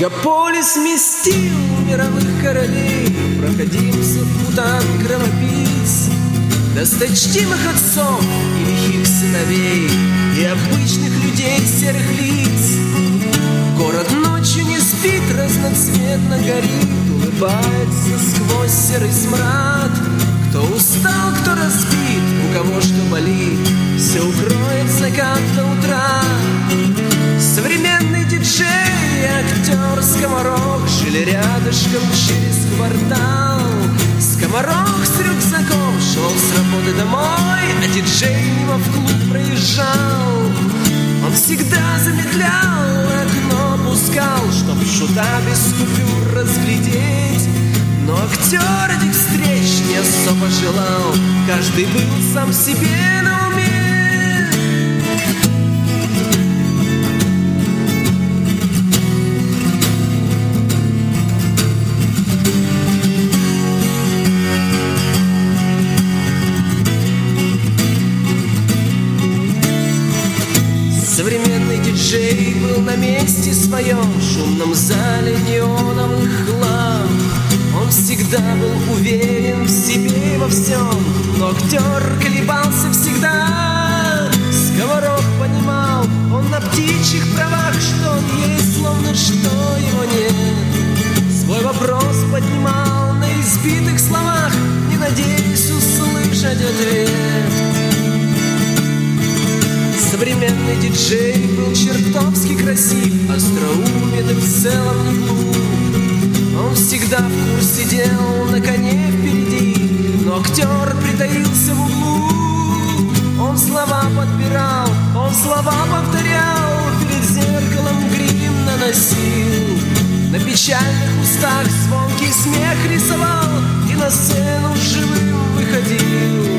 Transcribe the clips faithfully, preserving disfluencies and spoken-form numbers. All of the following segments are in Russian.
Мегаполис вместил мировых королей, проходимцев, путан, кровопийц, досточтимых отцов и лихих сыновей, и обычных людей серых лиц. Город ночью не спит, разноцветно горит, улыбается сквозь серый смрад. Кто устал, кто разбит, у кого что болит, все укроет закат до утра. Современный диджей и актер Скоморох жили рядышком через квартал. Скоморох с рюкзаком шел с работы домой, а диджей мимо в клуб проезжал. Он всегда замедлял, окно пускал, чтоб шута без купюр разглядеть. Но актер этих встреч не особо желал, каждый был сам себе на уме. Современный диджей был на месте своем, в шумном зале неоновых ламп. Он всегда был уверен в себе и во всем, но актер колебался всегда. Скоморох понимал, он на птичьих правах, что он есть, словно что его нет. Свой вопрос поднимал на избитых словах, не надеясь услышать ответ. Современный диджей был чертовски красив, остроумен и в целом не глуп. Он всегда в курсе дел, на коне впереди, но актер притаился в углу. Он слова подбирал, он слова повторял, перед зеркалом грим наносил. На печальных устах звонкий смех рисовал и на сцену живым выходил.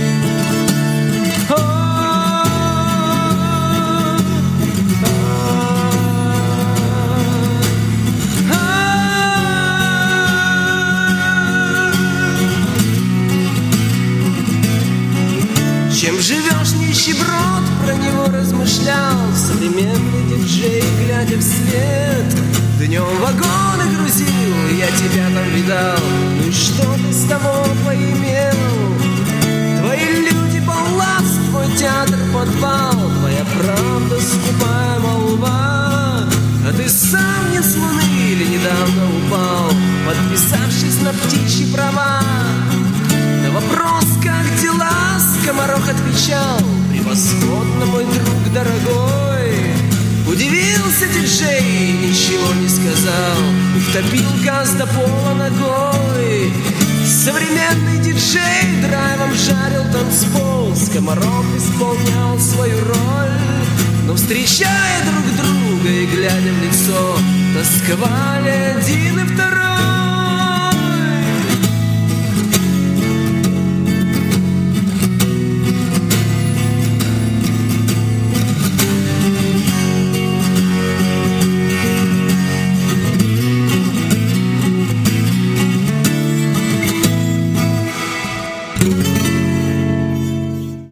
Чем живешь, нищеброд, про него размышлял современный диджей, глядя вслед. Днем вагоны грузил, я тебя там видал, ну и что ты с того поимел? Твои люди балласт, твой театр подвал, твоя правда скупая молва. А ты сам не с луны или недавно упал, подписавшись на птичьи права? На вопрос, как дела, Скоморох отвечал: превосходно, мой друг дорогой. Удивился диджей, ничего не сказал, втопил газ до пола ногой. Современный диджей драйвом жарил танцпол, Скоморох исполнял свою роль. Но встречая друг друга и глядя в лицо, тосковали один и второй.